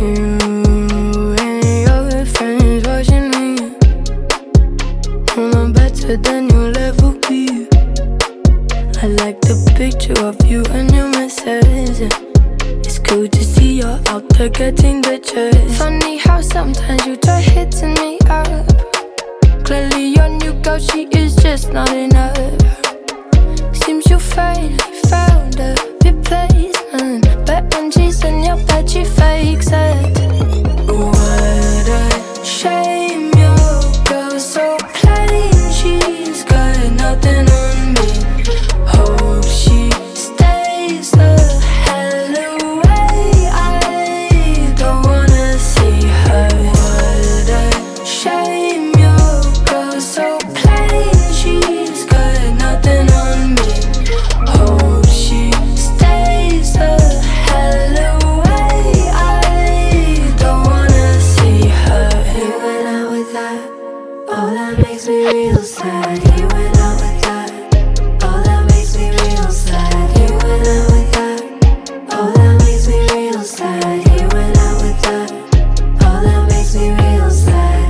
You and your friends watching me. I'm better than you'll ever be. I like the picture of you and your messages. It's good to see you're out there getting the chase. Funny how sometimes you try hitting me up. Clearly your new girl, she is just not enough. Seems you finally found a replacement, but when she's in your bed, she fakes it. What a shame your girl's so plain. She's got nothing on me. Hope she stays the hell away. I don't wanna see her. What a shame your girl's so plain. She's got nothing on me. Hope she stays the hell away. I don't wanna see her. He went out with that. Oh, that makes me real sad. He went out with that. Oh, that makes me real sad. He went out with that. Oh, that makes me real sad. He went out with that. Oh, that makes me real sad.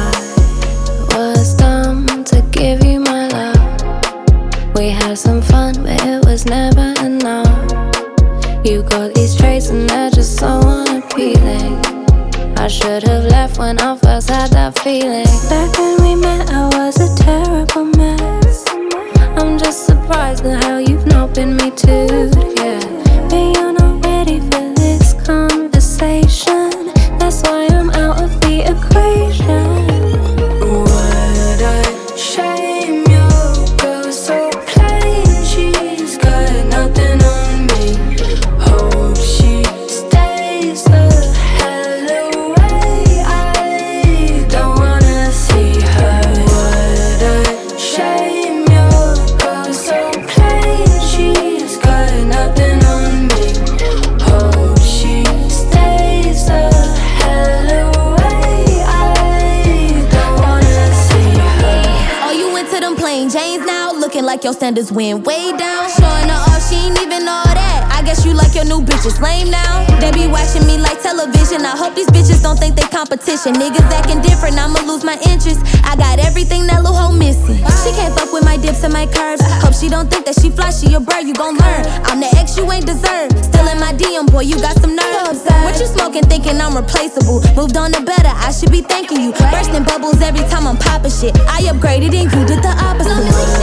I was dumb to give you my love. We had some fun, but it was never enough. You got these traits and they're just so unappealing. I should have left when I first had that feeling. Back when we met, I was a terrible mess. I'm just surprised at how you've not been me too, yeah. But you're not ready for this conversation. That's why I'm out of the equation. What a shame your girl's so plain. She's got nothing on me. Hope she stays the hell away. I don't wanna see her. What a shame your girl's so plain. She's got nothing on me. Hope she stays the hell away. I don't wanna see her. Oh, you went to them plain Janes now, looking like your standards went way down. Showing her off, she ain't even know that. I guess you like your new bitches lame now. They be watching me like television. I hope these bitches don't think they competition. Niggas acting different, I'ma lose my interest. I got everything that little hoe missing. She can't fuck with my dips and my curves. Hope she don't think that she fly, she a bird, you gon' learn. I'm the ex you ain't deserve. Still in my DM, boy, you got some nerves. What you smoking, thinking I'm replaceable? Moved on to better, I should be thanking you. Bursting bubbles every time I'm popping shit. I upgraded and you did the opposite.